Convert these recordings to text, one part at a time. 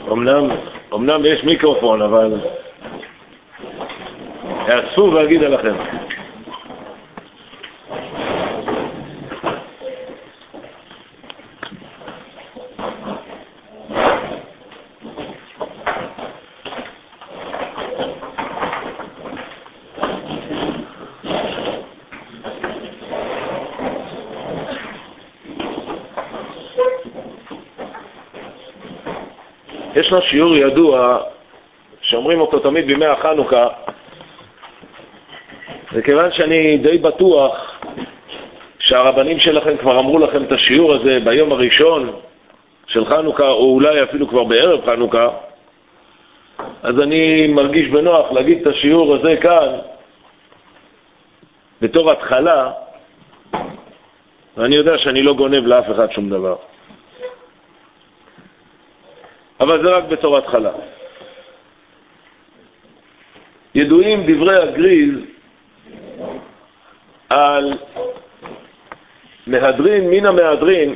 אמנם יש מיקרופון, אבל אספו ואגיד עליכם. ישנו שיעור ידוע שאומרים אותו תמיד בימי החנוכה, וכיוון שאני די בטוח שהרבנים שלכם כבר אמרו לכם את השיעור הזה ביום הראשון של חנוכה, או אולי אפילו כבר בערב חנוכה, אז אני מרגיש בנוח להגיד את השיעור הזה כאן בתור התחלה, ואני יודע שאני לא גונב לאף אחד שום דבר, אבל זה רק בתור התחלה. ידועים דברי הגריז על מהדרין מן המהדרין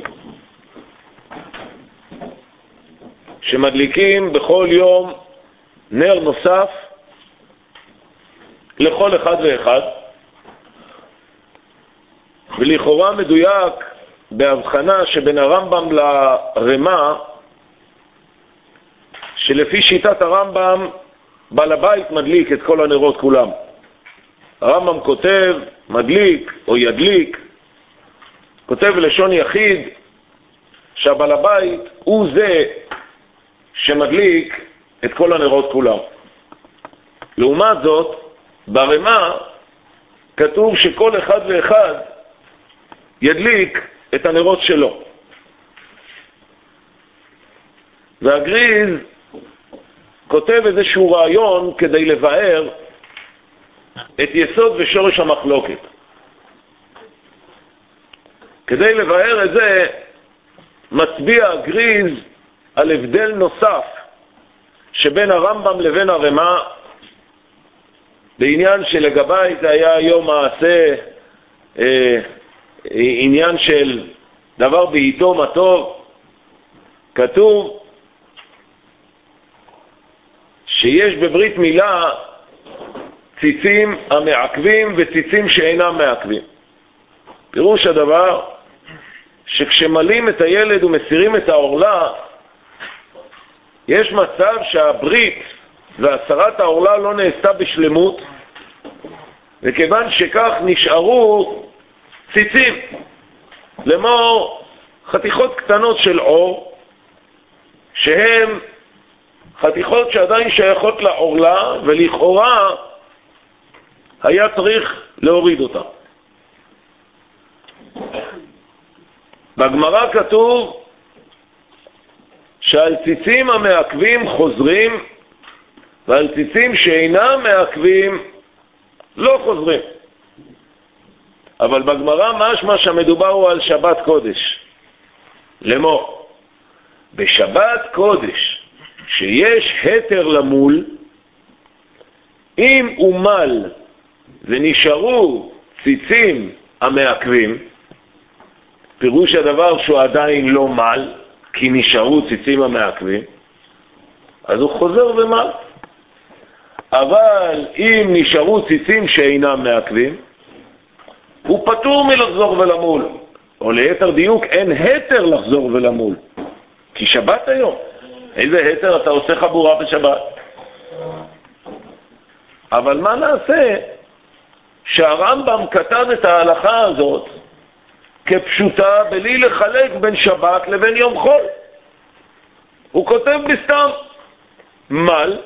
שמדליקים בכל יום נר נוסף לכל אחד ואחד, ולכאורה מדויק בהבחנה שבין הרמב"ם לרמה, שלפי שיטת הרמב"ם בעל הבית מדליק את כל הנרות כולם. הרמב"ם כותב מדליק או ידליק, כותב לשון יחיד שהבעל הבית הוא זה שמדליק את כל הנרות כולם. לעומת זאת, ברמה כתוב שכל אחד ואחד ידליק את הנרות שלו. והגריז כותב איזשהו רעיון כדי לבאר את יסוד ושורש המחלוקת. כדי לבאר את זה מצביע הגריז על הבדל נוסף שבין הרמב"ם לבין הרמה, בעניין שלגבי זה היה יום מעשה, עניין של דבר בעיתו מה טוב. כתוב שיש בברית מילה ציצים המעכבים וציצים שאינם מעכבים. פירוש הדבר שכשמלים את הילד ומסירים את העורלה, יש מצב שהברית והסרת העורלה לא נעשתה בשלמות, וכיוון שכך נשארו ציצים, לאמור חתיכות קטנות של אור, שהן חתיכות שעדיין שייכות לעורלה, ולכאורה היה צריך להוריד אותה. בגמרא כתוב שעל ציצים המעכבים חוזרים, ועל ציצים שאינם מעכבים לא חוזרים. אבל בגמרא משמע שמדובר הוא על שבת קודש. לאמור, בשבת קודש שיש היתר למול, אם הוא מל ונשארו ציצים המעכבים, פירוש הדבר שהוא עדיין לא מל, כי נשארו ציצים המעכבים, אז הוא חוזר ומל. אבל אם נשארו ציצים שאינם מעכבים, הוא פטור מלחזור ולמול, או ליתר דיוק אין היתר לחזור ולמול, כי שבת היום. איזה היתר אתה עושה חבורה בשבת? אבל מה נעשה שהרמב"ם כתב את ההלכה הזאת כפשוטה בלי לחלק בין שבת לבין יום חול? הוא כותב בסתם מל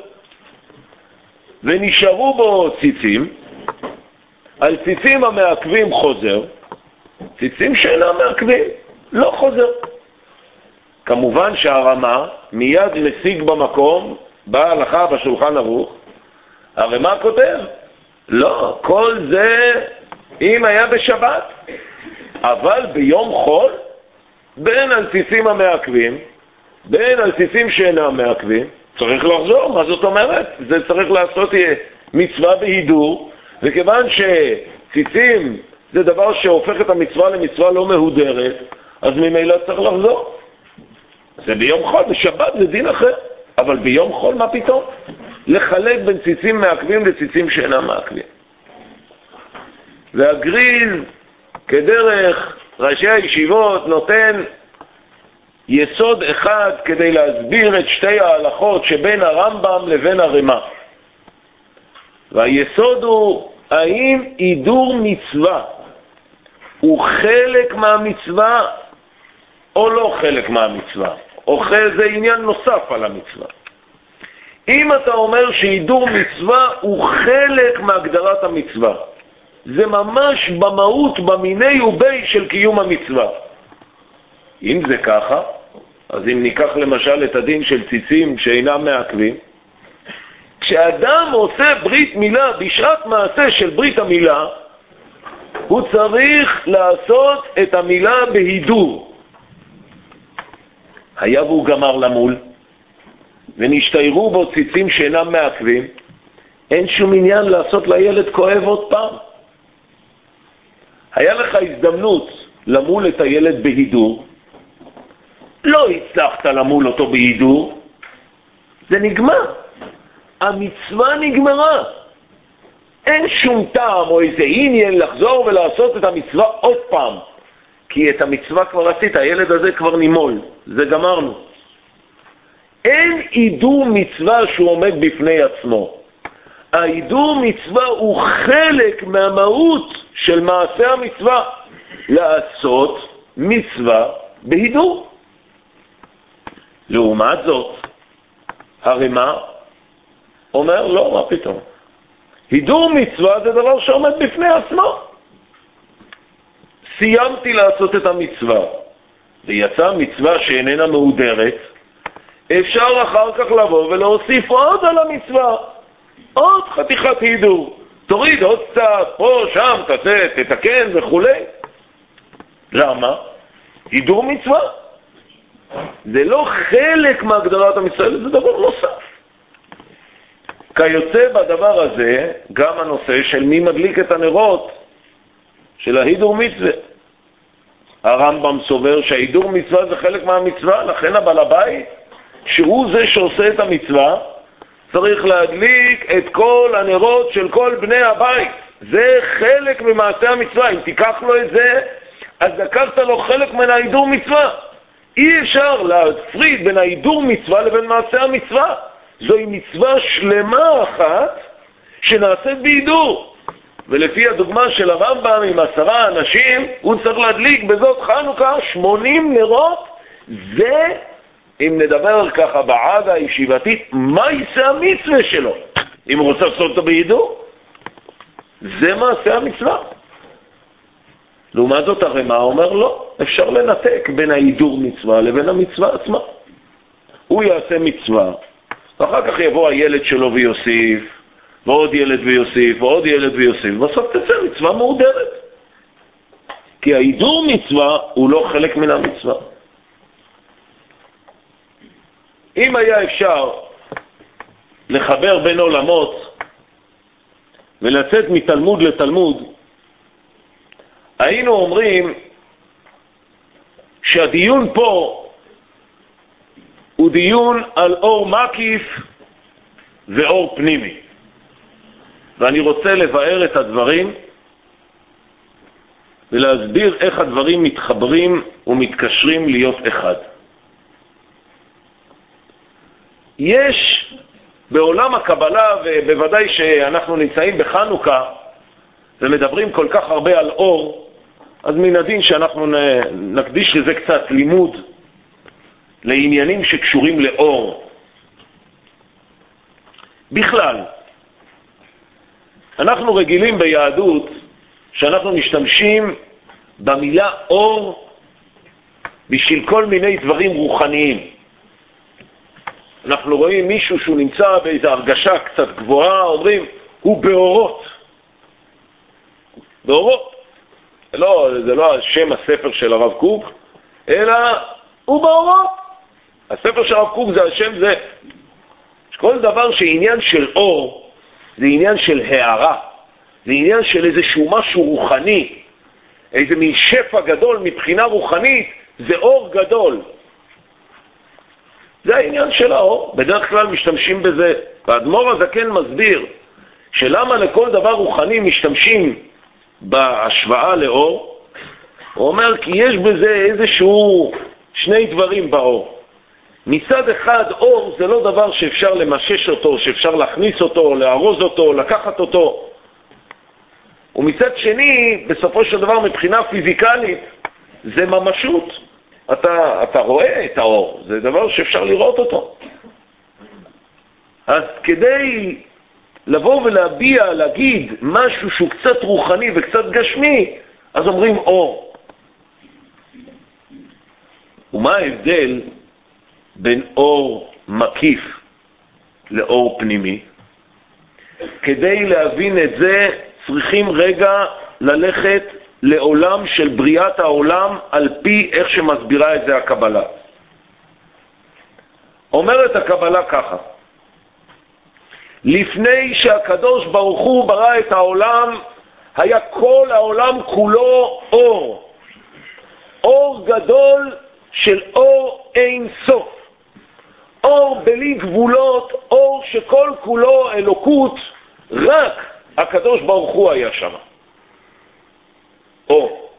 ונשארו בו ציצים, על ציצים המעכבים חוזר, ציצים שאינם מעכבים לא חוזר. כמובן שהרמה מיד משיג במקום, בהלכה בשולחן ערוך, הרמה כותב, לא, כל זה אם היה בשבת, אבל ביום חול, בין על ציצים המעכבים, בין על ציצים שאינם מעכבים, צריך לחזור. מה זאת אומרת? זה צריך לעשות מצווה בהידור, וכיוון שציצים זה דבר שהופך את המצווה למצווה לא מהודרת, אז ממילא צריך לחזור. זה ביום חול, בשבת זה דין אחר. אבל ביום חול מה פתאום? לחלק בין ציצים מעכבים לציצים שאינם מעכבים. והגריז כדרך ראשי הישיבות נותן יסוד אחד כדי להסביר את שתי ההלכות שבין הרמב"ם לבין הרמ"א. והיסוד הוא האם הידור מצווה הוא חלק מהמצווה או לא חלק מהמצווה, או זה עניין נוסף על המצווה. אם אתה אומר שהידור מצווה הוא חלק מהגדרת המצווה, זה ממש במהות, במיני ובי של קיום המצווה. אם זה ככה, אז אם ניקח למשל את הדין של ציצים שאינם מעכבים, כשאדם עושה ברית מילה בשעת מעשה של ברית המילה, הוא צריך לעשות את המילה בהידור. היה והוא גמר למול, ונשתיירו בו ציצים שאינם מעכבים, אין שום עניין לעשות לילד כואב עוד פעם. היה לך הזדמנות למול את הילד בהידור, לא הצלחת למול אותו בהידור, זה נגמר. המצווה נגמרה. אין שום טעם או איזה עניין לחזור ולעשות את המצווה עוד פעם, כי את המצווה כבר עשית, הילד הזה כבר נימול, זה גמרנו. אין הידור מצווה שהוא עומד בפני עצמו. ההידור מצווה הוא חלק מהמהות של מעשה המצווה, לעשות מצווה בהידור. לעומת זאת, הרמ"א אומר לא, מה פתאום? הידור מצווה זה דבר שעומד בפני עצמו. סיימתי לעשות את המצווה, ויצאה מצווה שאיננה מהודרת, אפשר אחר כך לבוא ולהוסיף עוד על המצווה, עוד חתיכת הידור. תוריד עוד קצת, פה, שם, תתקן וכו'. למה? הידור מצווה. זה לא חלק מהגדרת המצווה, זה דבר נוסף. כיוצא בדבר הזה גם הנושא של מי מדליק את הנרות של ההידור מצווה. הרמב"ם סובר שההידור מצווה זה חלק מהמצווה, לכן הבעל הבית, שהוא זה שעושה את המצווה, צריך להדליק את כל הנרות של כל בני הבית. זה חלק ממעשה המצווה. אם תיקח לו את זה, אז לקחת לו חלק מן ההידור מצווה. אי אפשר להפריד בין ההידור מצווה לבין מעשה המצווה. זוהי מצווה שלמה אחת שנעשית בהידור. ולפי הדוגמה של הרמב"ם עם 10 אנשים, הוא צריך להדליק בזאת חנוכה 80 נרות. זה, אם נדבר ככה בעדה הישיבתית, מה יעשה המצווה שלו? אם הוא רוצה לעשות אותו בהידור, זה מעשה המצווה. לעומת זאת הרמ"א אומר לא, אפשר לנתק בין ההידור מצווה לבין המצווה עצמה. הוא יעשה מצווה, ואחר כך יבוא הילד שלו ויוסיף, ועוד ילד ויוסיף, ועוד ילד ויוסיף, ובסוף תצא מצווה מהודרת. כי ההידור מצווה הוא לא חלק מן המצווה. אם היה אפשר לחבר בין עולמות ולצאת מתלמוד לתלמוד, היינו אומרים שהדיון פה הוא דיון על אור מקיף ואור פנימי. ואני רוצה לבאר את הדברים ולהסביר איך הדברים מתחברים ומתקשרים להיות אחד. יש בעולם הקבלה, ובוודאי שאנחנו נמצאים בחנוכה ומדברים כל כך הרבה על אור, אז מן הדין שאנחנו נקדיש לזה קצת לימוד לעניינים שקשורים לאור. בכלל, אנחנו רגילים ביהדות שאנחנו משתמשים במילה אור בשביל כל מיני דברים רוחניים. אנחנו רואים מישהו שהוא נמצא באיזו הרגשה קצת גבוהה, אומרים, הוא באורות. באורות. זה לא שם הספר של הרב קוק, אלא הוא באורות. הספר של הרב קוק זה השם זה. כל דבר שעניין של אור, זה עניין של הערה. זה עניין של איזשהו משהו רוחני. איזה מין שפע גדול מבחינה רוחנית, זה אור גדול. זה העניין של האור. בדרך כלל משתמשים בזה. והאדמו"ר הזקן מסביר שלמה לכל דבר רוחני משתמשים בהשוואה לאור. הוא אומר כי יש בזה איזשהו שני דברים באור. מצד אחד אור זה לא דבר שאפשר למשש אותו, שאפשר להכניס אותו, לארוז אותו, לקחת אותו. ומצד שני, בסופו של דבר מבחינה פיזיקלית, זה ממשות. אתה רואה את האור, זה דבר שאפשר לראות אותו. אז כדי לבוא ולהביע, להגיד משהו שהוא קצת רוחני וקצת גשמי, אז אומרים אור. ומה ההבדל בין אור מקיף לאור פנימי? כדי להבין את זה צריכים רגע ללכת לעולם של בריאת העולם על פי איך שמסבירה את זה הקבלה. אומרת הקבלה ככה: לפני שהקדוש ברוך הוא ברא את העולם, היה כל העולם כולו אור. אור גדול של אור אין סוף. אור בלי גבולות, אור שכל כולו אלוקות, רק הקדוש ברוך הוא היה שם. אור.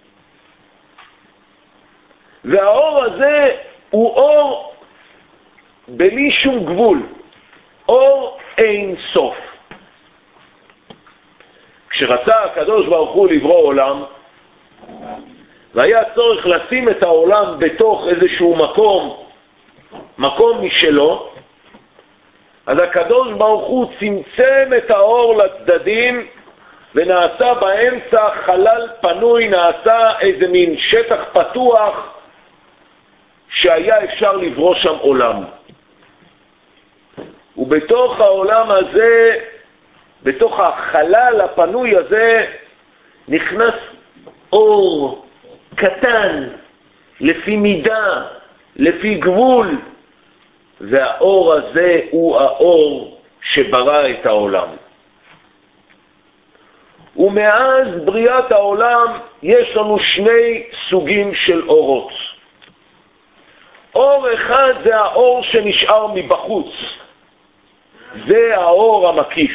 והאור הזה הוא אור בלי שום גבול. אור אין סוף. כשרצה הקדוש ברוך הוא לברוא עולם, והיה צורך לשים את העולם בתוך איזשהו מקום משלו, אז הקדוש ברוך הוא צמצם את האור לצדדים, ונעשה באמצע חלל פנוי, נעשה איזה מין שטח פתוח שהיה אפשר לברוא שם עולם. ובתוך העולם הזה, בתוך החלל הפנוי הזה, נכנס אור קטן, לפי מידה, לפי גבול, והאור הזה הוא האור שברא את העולם. ומאז בריאת העולם יש לנו שני סוגים של אורות. אור אחד זה האור שנשאר מבחוץ, זה האור המקיף.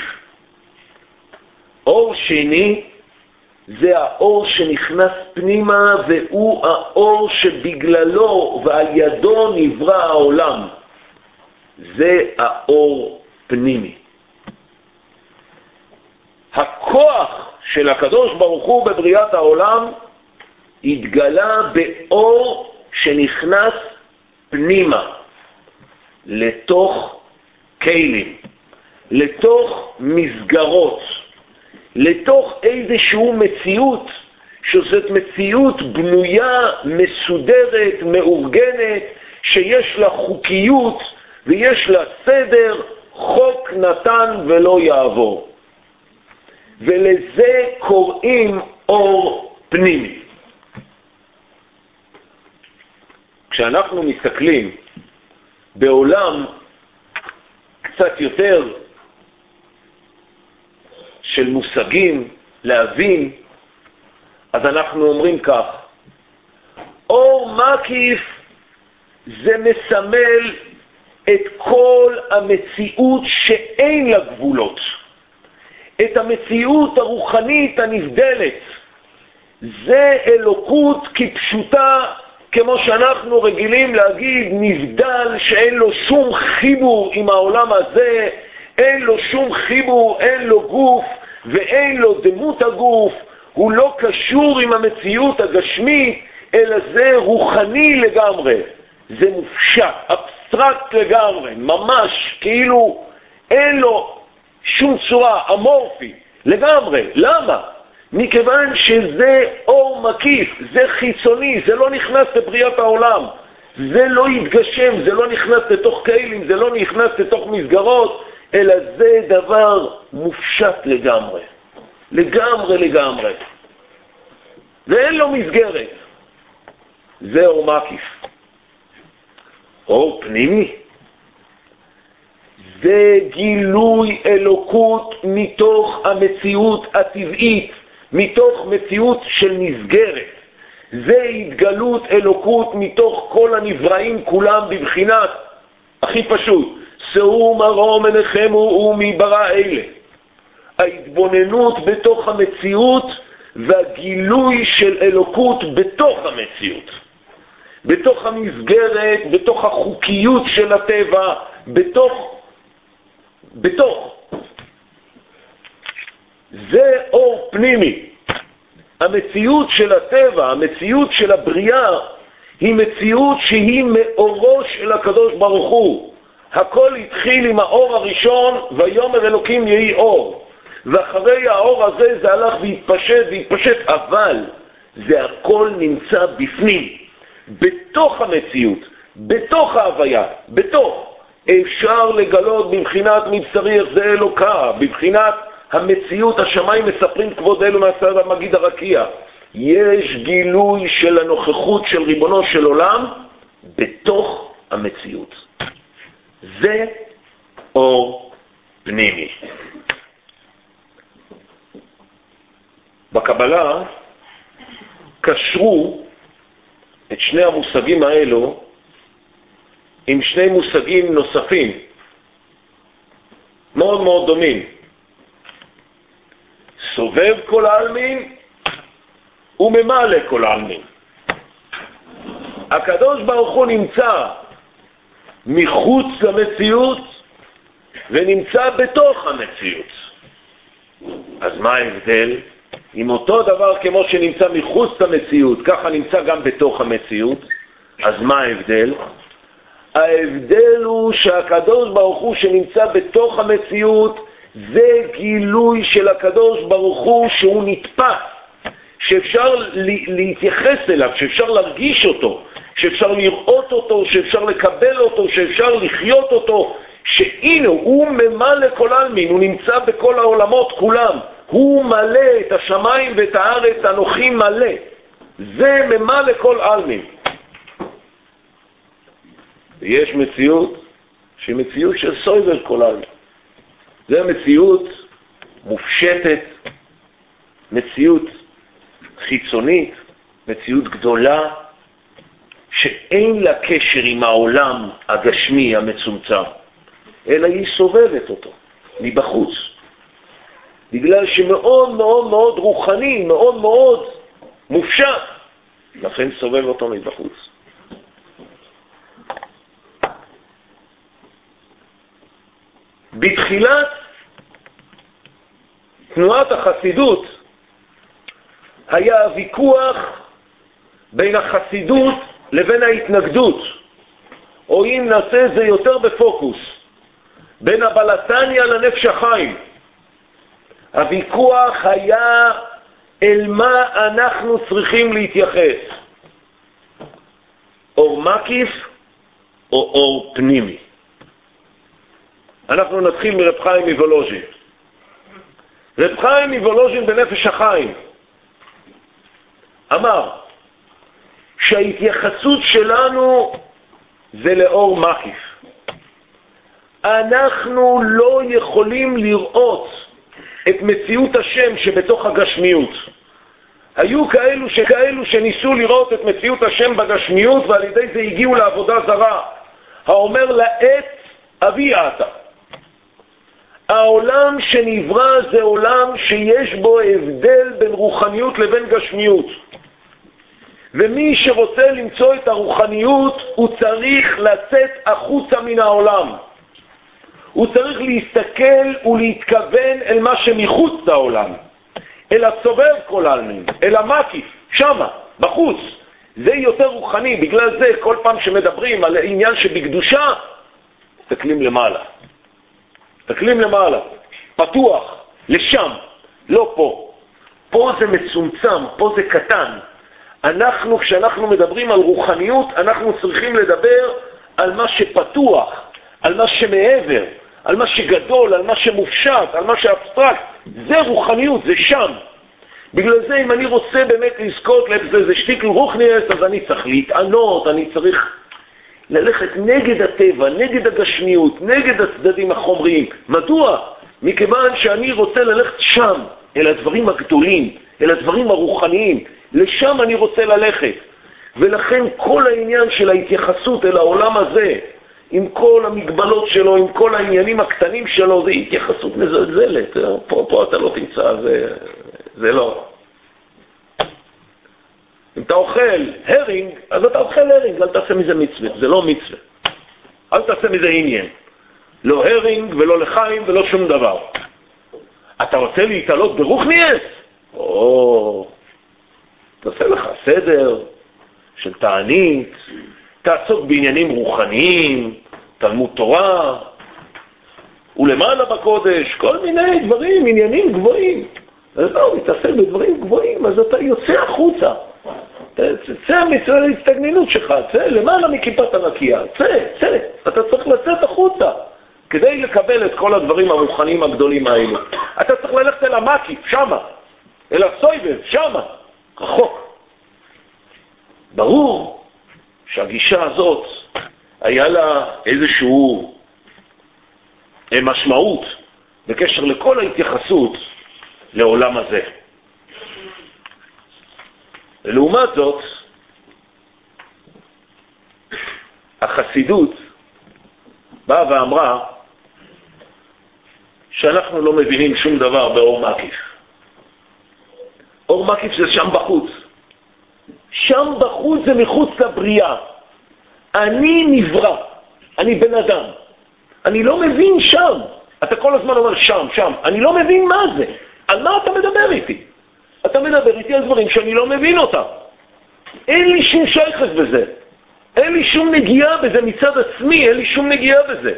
אור שני זה האור שנכנס פנימה, והוא האור שבגללו ועל ידו נברא העולם. זה האור פנימי. הכוח של הקדוש ברוך הוא בבריאת העולם התגלה באור שנכנס פנימה, לתוך כלים, לתוך מסגרות, לתוך איזשהו מציאות, שזאת מציאות בנויה, מסודרת, מאורגנת, שיש לה חוקיות ויש לה סדר, חוק נתן ולא יעבור. ולזה קוראים אור פנימי. כשאנחנו מסתכלים בעולם קצת יותר של מושגים להבין, אז אנחנו אומרים כך: אור מקיף זה מסמל את כל המציאות שאין לה גבולות, את המציאות הרוחנית הנבדלת. זה אלוקות כפשוטה, כמו שאנחנו רגילים להגיד, נבדל, שאין לו שום חיבור עם העולם הזה, אין לו שום חיבור, אין לו גוף ואין לו דמות הגוף, הוא לא קשור עם המציאות הגשמית, אלא זה רוחני לגמרי, זה מופשט, אבסטרקט לגמרי, ממש כאילו אין לו שום צורה, אמורפי לגמרי. למה? מכיוון שזה אור מקיף, זה חיצוני, זה לא נכנס לבריאת העולם, זה לא יתגשם, זה לא נכנס לתוך כלים, זה לא נכנס לתוך מסגרות, אלא זה דבר מופשט לגמרי, לגמרי, ואין לו מסגרת. זה אור מקיף. אור פנימי זה גילוי אלוקות מתוך המציאות הטבעית, מתוך מציאות של מסגרת. זה התגלות אלוקות מתוך כל הנבראים כולם בבחינת הכי פשוט, שאו מרום עיניכם ומי ברא אלה. ההתבוננות בתוך המציאות והגילוי של אלוקות בתוך המציאות. בתוך המסגרת, בתוך החוקיות של הטבע, בתוך. זה אור פנימי. המציאות של הטבע, המציאות של הבריאה, היא מציאות שהיא מאורו של הקדוש ברוך הוא. הכל התחיל עם האור הראשון, ויאמר אלוקים יהי אור. ואחרי האור הזה זה הלך והתפשט, אבל זה הכל נמצא בפנים, בתוך המציאות, בתוך ההוויה, בתוך. אפשר לגלות בבחינת מבשרי איך זה אלוקה, בבחינת המציאות, השמיים מספרים כבוד אלו מהסעד המגיד הרקיע. יש גילוי של הנוכחות של ריבונו של עולם בתוך המציאות. זה אור פנימי. בקבלה קשרו את שני המושגים האלו עם שני מושגים נוספים מאוד מאוד דומים. סובב כל העלמין וממלא כל העלמין. הקדוש ברוך הוא נמצא מחוץ למציאות ונמצא בתוך המציאות. אז מה ההבדל? אם אותו דבר כמו שנמצא מחוץ למציאות, ככה נמצא גם בתוך המציאות, אז מה ההבדל? ההבדל הוא שהקדוש ברוך הוא שנמצא בתוך המציאות, זה גילוי של הקדוש ברוך הוא שהוא נתפס, שאפשר להתייחס אליו, שאפשר להרגיש אותו, שאפשר לראות אותו, שאפשר לקבל אותו, שאפשר לחיות אותו, שהנה הוא ממלא כל העלמין, הוא נמצא בכל העולמות כולם, הוא מלא את השמיים ואת הארץ, אנוכי מלא. זה ממלא כל עלמין. ויש מציאות שהיא מציאות של סובב כל עלמין. זה מציאות מופשטת, מציאות חיצונית, מציאות גדולה, שאין לה קשר עם העולם הגשמי המצומצם, אלא היא סובבת אותו מבחוץ. בגלל שמאוד מאוד מאוד רוחני, מאוד מאוד מופשט, לכן סובב אותו מבחוץ. בתחילת תנועת החסידות היה הוויכוח בין החסידות לבין ההתנגדות, או אם נעשה זה יותר בפוקוס, בין הבלתניה לנפש החיים. הוויכוח היה אל מה אנחנו צריכים להתייחס, אור מקיף או אור פנימי. אנחנו נתחיל מרב חיים מוולוז'ין. רב חיים מוולוז'ין בנפש החיים אמר שההתייחסות שלנו זה לאור מקיף. אנחנו לא יכולים לראות את מציאות השם שבתוך הגשמיות. היו כאלו שניסו לראות את מציאות השם בגשמיות, ועל ידי זה הגיעו לעבודה זרה. האומר לעת אבי אתה. העולם שנברא זה עולם שיש בו הבדל בין רוחניות לבין גשמיות. ומי שרוצה למצוא את הרוחניות, הוא צריך לצאת החוצה מן העולם. הוא צריך להסתכל ולהתכוון אל מה שמחוץ לעולם, אל הסובב כל העלמין, אל המקיף, שמה, בחוץ. זה יותר רוחני, בגלל זה כל פעם שמדברים על עניין שבקדושה, תסתכלים למעלה. תסתכלים למעלה, פתוח, לשם, לא פה. פה זה מצומצם, פה זה קטן. כשאנחנו מדברים על רוחניות, אנחנו צריכים לדבר על מה שפתוח, על מה שמעבר, על מה שגדול, על מה שמופשט, על מה שאבסטרקט. זה רוחניות, זה שם. בגלל זה אם אני רוצה באמת לזכות זה שטיקל רוחניאס, אז אני צריך להתענות, אני צריך ללכת נגד הטבע, נגד הגשמיות, נגד הצדדים החומריים. מדוע? מכיוון שאני רוצה ללכת שם, אל הדברים הגדולים, אל הדברים הרוחניים. לשם אני רוצה ללכת. ולכן כל העניין של ההתייחסות אל העולם הזה, עם כל המגבלות שלו, עם כל העניינים הקטנים שלו, זה התייחסות מזלזלת. פה אתה לא תמצא, זה לא. אם אתה אוכל הרינג, אז אתה אוכל הרינג, אל תעשה מזה מצווה, זה לא מצווה. אל תעשה מזה עניין. לא הרינג ולא לחיים ולא שום דבר. אתה רוצה להתעלות ברוחניאס? תעשה לך סדר של תענית, תעסוק בעניינים רוחניים, תלמוד תורה, ולמעלה בקודש, כל מיני דברים, עניינים גבוהים. אז לא, מתעסק בדברים גבוהים, אז אתה יוצא החוצה. צא מההסתגננות שלך, צא למעלה מכיפת הנקייה, צא. אתה צריך לצאת החוצה כדי לקבל את כל הדברים הרוחניים הגדולים האלה. אתה צריך ללכת אל המקיף, שמה, אל הסויבב, שמה, רחוק. ברור שהגישה הזאת היה לה איזשהו משמעות בקשר לכל ההתייחסות לעולם הזה. ולעומת זאת, החסידות באה ואמרה שאנחנו לא מבינים שום דבר באור מקיף. אור מקיף זה שם בחוץ. שם בחוץ זה מחוץ לבריאה. אני נברא, אני בן אדם. אני לא מבין שם. אתה כל הזמן אומר שם. אני לא מבין מה זה. על מה אתה מדבר איתי? אתה מדבר איתי על דברים שאני לא מבין אותם. אין לי שום שייכות בזה. אין לי שום נגיעה בזה מצד עצמי, אין לי שום נגיעה בזה.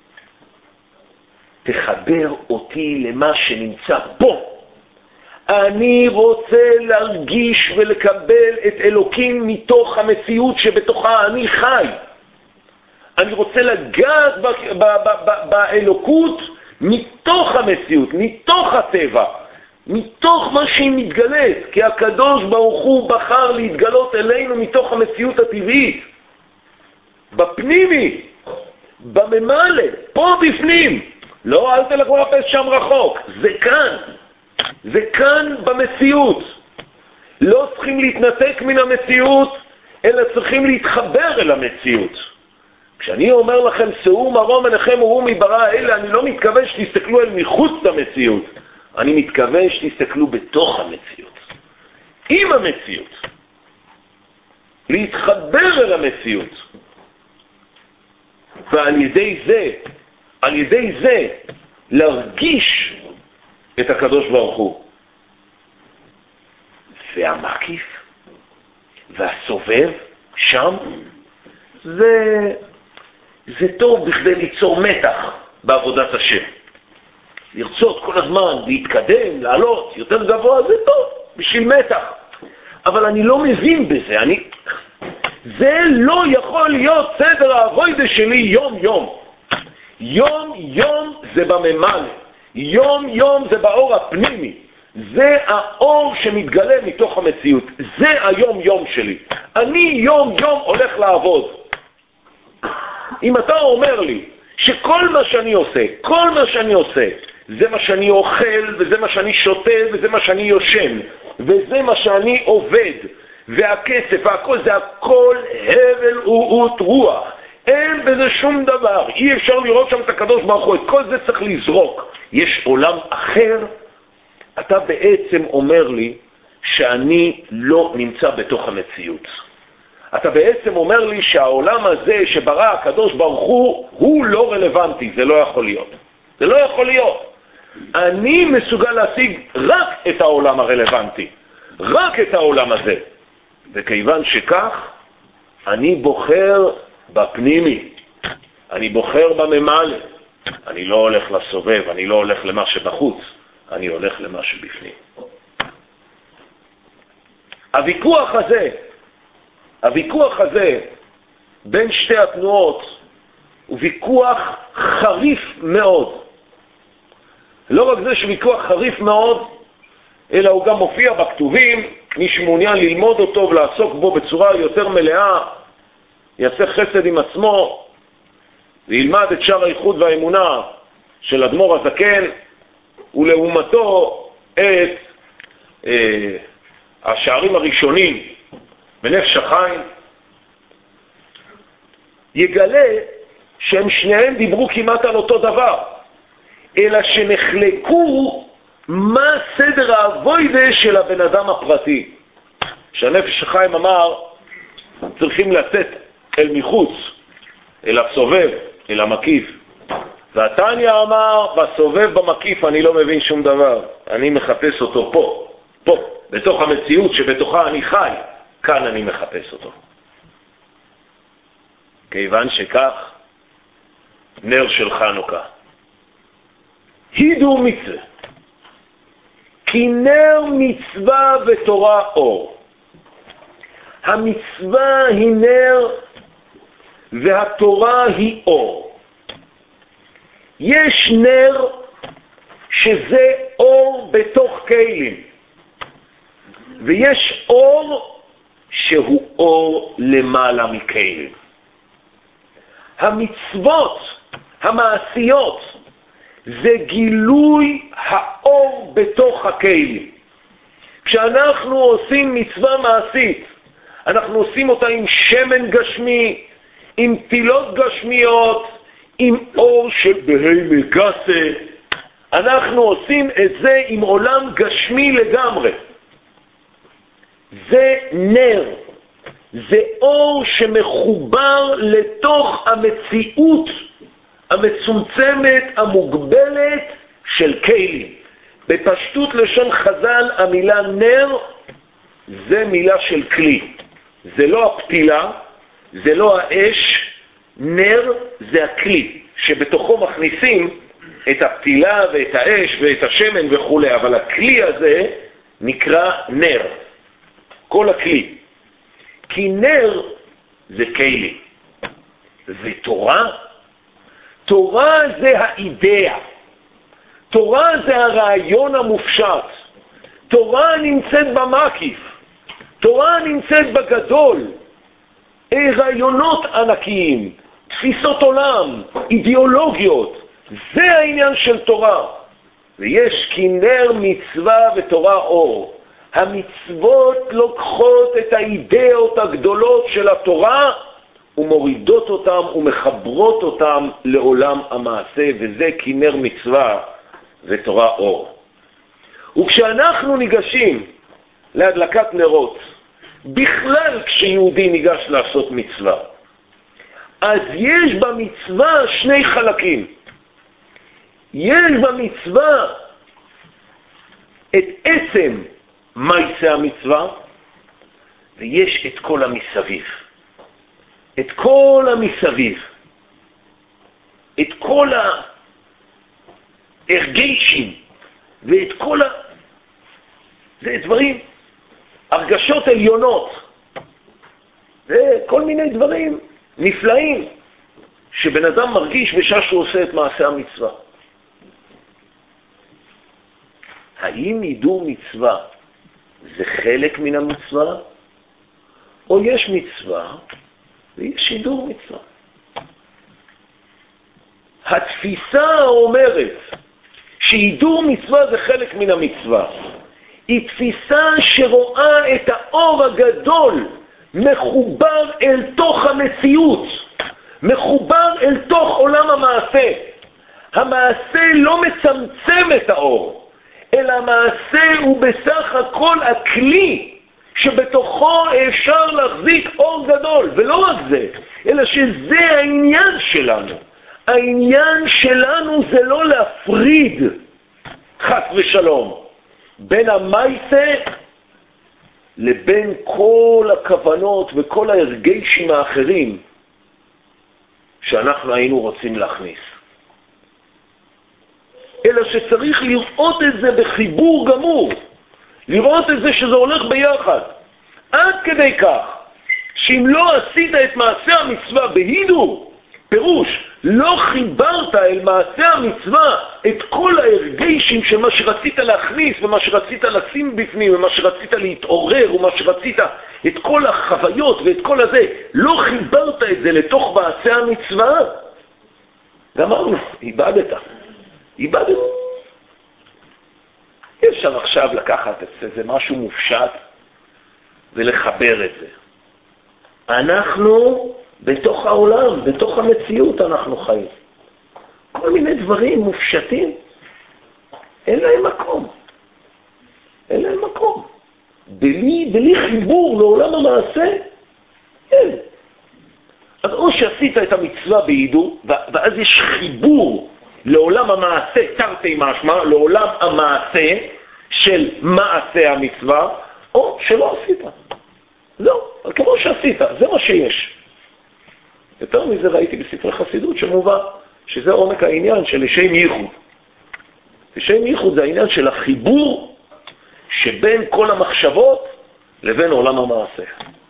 תחבר אותי למה שנמצא פה. אני רוצה להרגיש ולקבל את אלוקים מתוך המציאות שבתוכה אני חי. אני רוצה לגעת באלוקות מתוך המציאות, מתוך הטבע, מתוך מה שהיא מתגלית, כי הקדוש ברוך הוא בחר להתגלות אלינו מתוך המציאות הטבעית, בפנימי, בממלא, פה בפנים. לא, אל תלכו לחפש שם רחוק, זה כאן במציאות. לא צריכים להתנתק מן המציאות, אלא צריכים להתחבר אל המציאות. כשאני אומר לכם, שאו מרום עיניכם וראו מברא האלה, אני לא מתכוון שתסתכלו אל מחוץ למציאות. אני מתכוון שתסתכלו בתוך המציאות. עם המציאות. להתחבר אל המציאות. ועל ידי זה, להרגיש את הקדוש ברוך הוא. והמקיף והסובב שם, זה טוב בכדי ליצור מתח בעבודת השם. לרצות כל הזמן, להתקדם, לעלות יותר גבוה, זה טוב, בשביל מתח. אבל אני לא מבין בזה, זה לא יכול להיות סדר העבודה שלי יום-יום. יום-יום זה בממלא, יום-יום זה באור הפנימי. זה האור שמתגלה מתוך המציאות. זה היום-יום שלי. אני יום-יום הולך לעבוד. אם אתה אומר לי שכל מה שאני עושה, זה מה שאני אוכל, וזה מה שאני שותה, וזה מה שאני יושן, וזה מה שאני עובד, והכסף, והכל, זה הכל הבל ורעות רוח. אין בזה שום דבר. אי אפשר לראות שם את הקדוש ברוך הוא. את כל זה צריך לזרוק. יש עולם אחר. אתה בעצם אומר לי שאני לא נמצא בתוך המציאות. אתה בעצם אומר לי שהעולם הזה שברא הקדוש ברוך הוא לא רלוונטי. זה לא יכול להיות. זה לא יכול להיות. אני מסוגל להשיג רק את העולם הרלוונטי. רק את העולם הזה. וכיוון שכך, אני בוחר בפנימי. אני בוחר בממלא. אני לא הולך לסובב, אני לא הולך למה שבחוץ. אני הולך למה שבפנים. הוויכוח הזה בין שתי התנועות הוא ויכוח חריף מאוד. לא רק זה שוויכוח חריף מאוד, אלא הוא גם מופיע בכתובים. מי שמעוניין ללמוד אותו ולעסוק בו בצורה יותר מלאה, יעשה חסד עם עצמו וילמד את שער הייחוד והאמונה של אדמו"ר הזקן, ולעומתו את השערים הראשונים בנפש החיים, יגלה שהם שניהם דיברו כמעט על אותו דבר, אלא שנחלקו מה סדר האבוידה של הבן אדם הפרטי. שהנפש החיים אמר, צריכים לצאת אל מחוץ, אל הסובב, אל המקיף. והתניא אמר, בסובב במקיף אני לא מבין שום דבר, אני מחפש אותו פה, בתוך המציאות שבתוכה אני חי, כאן אני מחפש אותו. כיוון שכך, נר של חנוכה. הידור מצווה, כי נר מצווה ותורה אור. המצווה היא נר והתורה היא אור. יש נר שזה אור בתוך כלים, ויש אור שהוא אור למעלה מכלים. המצוות המעשיות זה גילוי האור בתוך הכלים. כשאנחנו עושים מצווה מעשית, אנחנו עושים אותה עם שמן גשמי, עם טילות גשמיות, עם אור של בהמה גסה. אנחנו עושים את זה עם עולם גשמי לגמרי. זה נר, זה אור שמחובר לתוך המציאות המצומצמת, המוגבלת של כלים. בפשטות לשון חז"ל, המילה נר זה מילה של כלי. זה לא הפתילה, זה לא האש, נר זה הכלי, שבתוכו מכניסים את הפתילה ואת האש ואת השמן וכו', אבל הכלי הזה נקרא נר, כל הכלי. כי נר זה כלי. ותורה, תורה זה האידאה, תורה זה הרעיון המופשט, תורה נמצאת במקיף, תורה נמצאת בגדול, רעיונות ענקיים, תפיסות עולם, אידיאולוגיות, זה העניין של תורה. ויש כי נר מצווה ותורה אור. המצוות לוקחות את האידאות הגדולות של התורה ומורידות אותם ומחברות אותם לעולם המעשה, וזה כי נר מצווה ותורה אור. וכשאנחנו ניגשים להדלקת נרות, בכלל כשיהודי ניגש לעשות מצווה, אז יש במצווה שני חלקים. יש במצווה את עצם מעשה המצווה, ויש את כל המסביב. את כל המסביב. את כל ההרגשים, ואת כל זה דברים, הרגשות עליונות, וכל מיני דברים נפלאים שבן אדם מרגיש בשעה שהוא עושה את מעשה המצווה. האם הידור מצווה זה חלק מן המצווה, או יש מצווה ויש הידור מצווה? התפיסה אומרת שהידור מצווה זה חלק מן המצווה. היא תפיסה שרואה את האור הגדול מחובר אל תוך המציאות, מחובר אל תוך עולם המעשה. המעשה לא מצמצם את האור, אלא המעשה הוא בסך הכל הכלי שבתוכו אפשר להחזיק אור גדול. ולא רק זה, אלא שזה העניין שלנו. העניין שלנו זה לא להפריד, חס ושלום, בין המעשה לבין כל הכוונות וכל ההרגשים האחרים שאנחנו היינו רוצים להכניס. אלא שצריך לראות את זה בחיבור גמור, לראות את זה שזה הולך ביחד, עד כדי כך שאם לא עשית את מעשה המצווה בהידור, פירוש לא חיברת אל מעשה המצווה את כל ההרגשים של מה שרצית להכניס ומה שרצית לשים בפנים ומה שרצית להתעורר ומה שרצית, את כל החוויות ואת כל הזה, לא חיברת את זה לתוך מעשה המצווה, גמרנו, איבדת. אי אפשר עכשיו לקחת איזה משהו מופשט ולחבר את זה. אנחנו בתוך העולם, בתוך המציאות אנחנו חיים. כל מיני דברים מופשטים, אין להם מקום. אין להם מקום. בלי חיבור לעולם המעשה, אין. אז או שעשית את המצווה בהידור, ואז יש חיבור לעולם המעשה, תרתי משמע, לעולם המעשה של מעשה המצווה, או שלא עשית. זהו, כמו שעשית, זה מה שיש. יותר מזה ראיתי בספרי חסידות שמובא, שזה עומק העניין של לשם ייחוד. לשם ייחוד זה העניין של החיבור שבין כל המחשבות לבין עולם המעשה.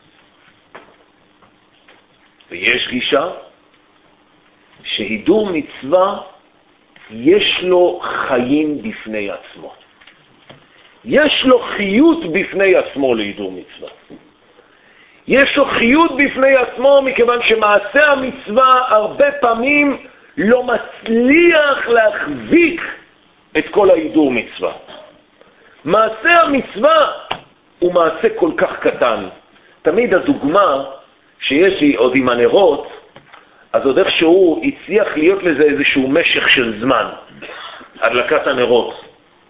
ויש גישה שהידור מצווה יש לו חיים בפני עצמו. יש לו חיות בפני עצמו להידור מצווה. יש לו חיות בפני עצמו מכיוון שמעשה המצווה הרבה פעמים לא מצליח להחזיק את כל ההידור מצווה. מעשה המצווה הוא מעשה כל כך קטן. תמיד הדוגמה שיש לי עוד עם הנרות, אז עוד איכשהו הצליח להיות לזה איזשהו משך של זמן, הדלקת הנרות.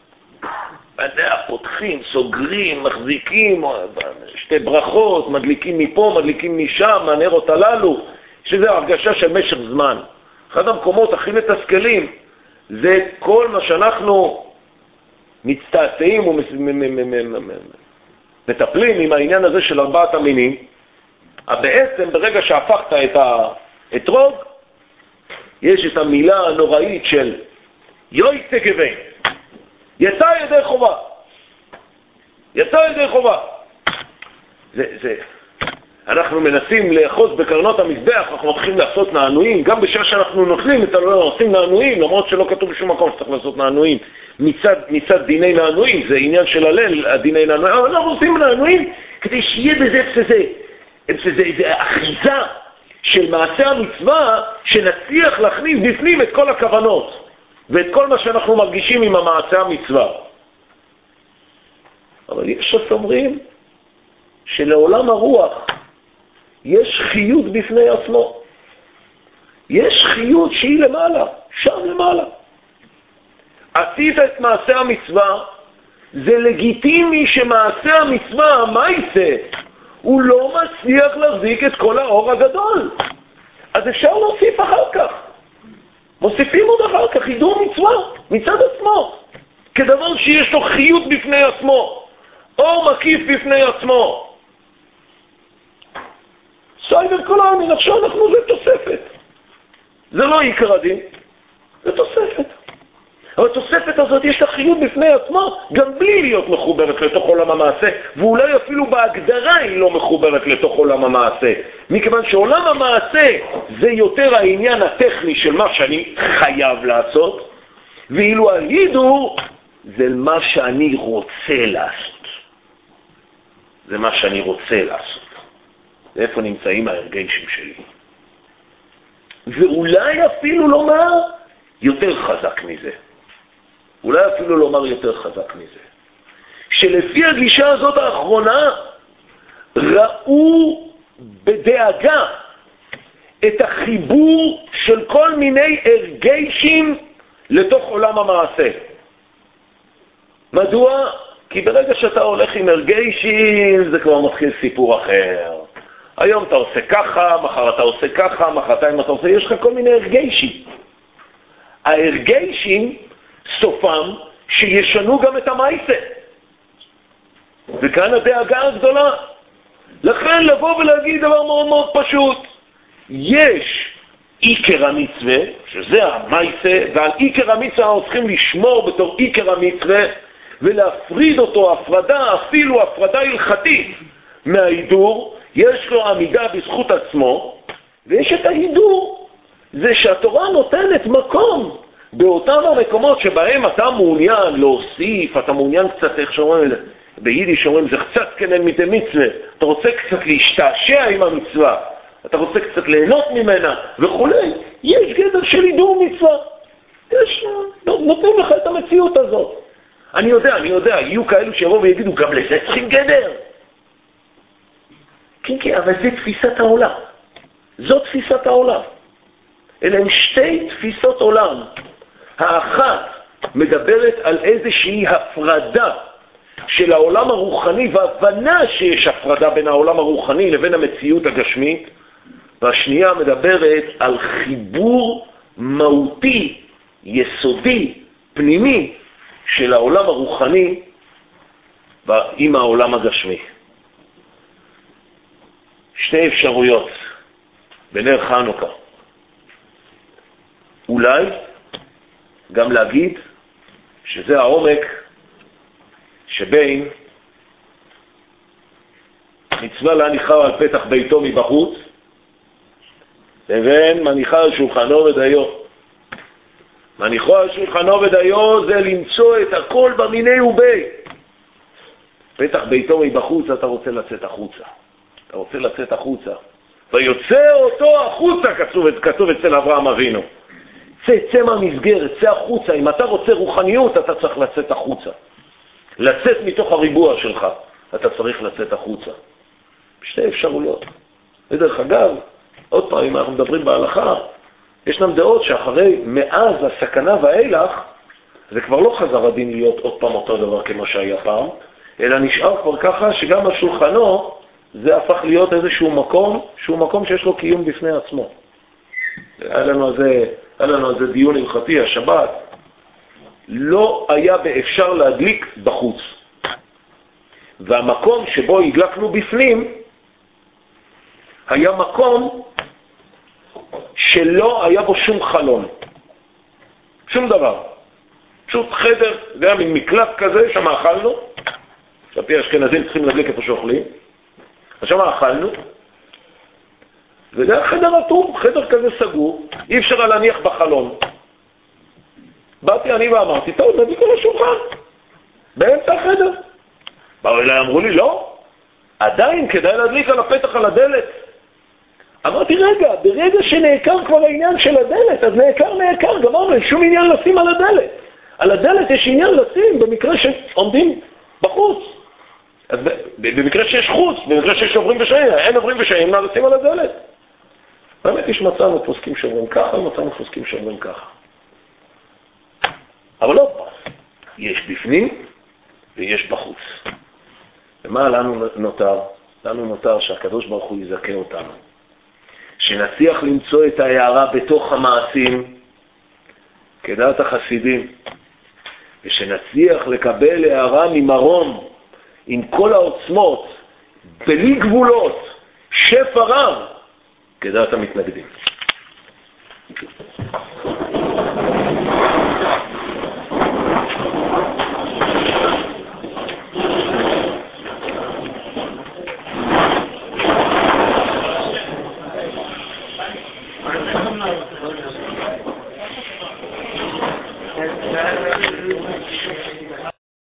פותחים, סוגרים, מחזיקים, שתי ברכות, מדליקים מפה, מדליקים משם, הנרות הללו, שזה הרגשה של משך זמן. אחד המקומות הכי מתסכלים, זה כל מה שאנחנו מצטעצעים ומטפלים עם העניין הזה של ארבעת המינים, בעצם ברגע שהפכת את האתרוג, יש את המילה הנוראית של יוי תגבי, יצא ידי חובה. יצא ידי חובה. אנחנו מנסים לאחוז בקרנות המזבח, אנחנו מתחילים לעשות נענועים, גם בשעה שאנחנו נוטלים את הלא עושים נענועים, למרות שלא כתוב בשום מקום שצריך לעשות נענועים, מצד דיני נענועים, זה עניין של הלל, הדיני נענועים, אבל אנחנו עושים נענועים כדי שיהיה בזה איזה אחיזה של מעשה המצווה, שנצליח להכניס בפנים את כל הכוונות, ואת כל מה שאנחנו מרגישים עם המעשה המצווה. אבל יש אומרים שלעולם הרוח יש חיות בפני עצמו. יש חיות שהיא למעלה, שם למעלה. עשית את מעשה המצווה, זה לגיטימי שמעשה המצווה, מה יעשה? הוא לא מצליח להחזיק את כל האור הגדול. אז אפשר להוסיף אחר כך. מוסיפים עוד אחר כך הידור מצווה מצד עצמו, כדבר שיש לו חיות בפני עצמו, אור מקיף בפני עצמו. סייבר כל העמים, עכשיו אנחנו זה תוספת. זה לא עיקר הדין, זה תוספת. אבל התוספת הזאת יש לה חיות בפני עצמו, גם בלי להיות מחוברת לתוך עולם המעשה, ואולי אפילו בהגדרה היא לא מחוברת לתוך עולם המעשה. מכיוון שעולם המעשה זה יותר העניין הטכני של מה שאני חייב לעשות, ואילו ההידור זה מה שאני רוצה לעשות. זה מה שאני רוצה לעשות. ואיפה נמצאים ההרגשים שלי. ואולי אפילו לומר יותר חזק מזה. אולי אפילו לומר יותר חזק מזה. שלפי הגישה הזאת האחרונה, ראו בדאגה את החיבור של כל מיני הרגשים לתוך עולם המעשה. מדוע? כי ברגע שאתה הולך עם הרגשים, זה כבר מתחיל סיפור אחר. היום אתה עושה ככה, מחר אתה עושה ככה, מחרתיים אתה עושה, יש לך כל מיני הרגשים. ההרגשים סופם שישנו גם את המעשה. וכאן הדאגה הגדולה. לכן לבוא ולהגיד דבר מאוד מאוד פשוט. יש עיקר המצווה, שזה המעשה, ועל עיקר המצווה אנחנו צריכים לשמור בתור עיקר המצווה, ולהפריד אותו הפרדה, אפילו הפרדה הלכתית מההידור. יש לו עמידה בזכות עצמו, ויש את ההידור. זה שהתורה נותנת מקום באותם המקומות שבהם אתה מעוניין להוסיף, אתה מעוניין קצת, איך שאומרים, ביידיש אומרים, זה קצת כנן מדי מצווה, אתה רוצה קצת להשתעשע עם המצווה, אתה רוצה קצת ליהנות ממנה וכו'. יש גדר של הידור מצווה. יש, נותנים לך את המציאות הזאת. אני יודע, יהיו כאלו שיבואו ויגידו, גם לזה צריכים גדר. כן, אבל זה תפיסת העולם. זו תפיסת העולם. אלה הם שתי תפיסות עולם. האחת מדברת על איזושהי הפרדה של העולם הרוחני, והבנה שיש הפרדה בין העולם הרוחני לבין המציאות הגשמית, והשנייה מדברת על חיבור מהותי, יסודי, פנימי, של העולם הרוחני עם העולם הגשמי. שתי אפשרויות בנר חנוכה. אולי גם להגיד שזה העומק שבין מצווה להניחה על פתח ביתו מבחוץ לבין מניחה על שולחנו ודיו. מניחו על שולחנו ודיו זה למצוא את הכל במיני ובי. פתח ביתו מבחוץ אתה רוצה לצאת החוצה. אתה רוצה לצאת החוצה. ויוצא אותו החוצה, כתוב אצל אברהם אבינו. צא מהמסגרת, צא החוצה. אם אתה רוצה רוחניות, אתה צריך לצאת החוצה. לצאת מתוך הריבוע שלך, אתה צריך לצאת החוצה. שתי אפשרויות. ודרך אגב, עוד פעם, אם אנחנו מדברים בהלכה, ישנם דעות שאחרי מאז הסכנה ואילך, זה כבר לא חזר הדין להיות עוד פעם אותו דבר כמו שהיה פעם, אלא נשאר כבר ככה שגם על שולחנו זה הפך להיות איזשהו מקום, שהוא מקום שיש לו קיום בפני עצמו. היה לנו על זה דיון הלכתי, השבת. לא היה באפשר להדליק בחוץ. והמקום שבו הדלקנו בפנים, היה מקום שלא היה בו שום חלון. שום דבר. פשוט חדר, זה היה מין מקלט כזה, שם אכלנו. שפי האשכנזים צריכים להדליק איפה שאוכלים. שם אכלנו. וזה היה חדר אטום, חדר כזה סגור, אי אפשר להניח בחלון. באתי אני ואמרתי, טוב, נדליק על השולחן, באמצע החדר. באו אליי, אמרו לי, לא, עדיין כדאי להדליק על הפתח על הדלת. אמרתי, רגע, ברגע שנעקר כבר העניין של הדלת, אז נעקר, גמרנו, אין שום עניין לשים על הדלת. על הדלת יש עניין לשים במקרה שעומדים בחוץ. אז במקרה שיש חוץ, במקרה שיש עוברים ושעים, אין עוברים ושעים, לשים על הדלת. באמת יש מצאנו פוסקים שאומרים ככה, ומצאנו פוסקים שאומרים ככה. אבל לא פעם, יש בפנים ויש בחוץ. ומה לנו נותר? לנו נותר שהקדוש ברוך הוא יזכה אותנו. שנצליח למצוא את ההערה בתוך המעשים, כדעת החסידים, ושנצליח לקבל הערה ממרום, עם כל העוצמות, בלי גבולות, שפע רב, כדעת המתנגדים.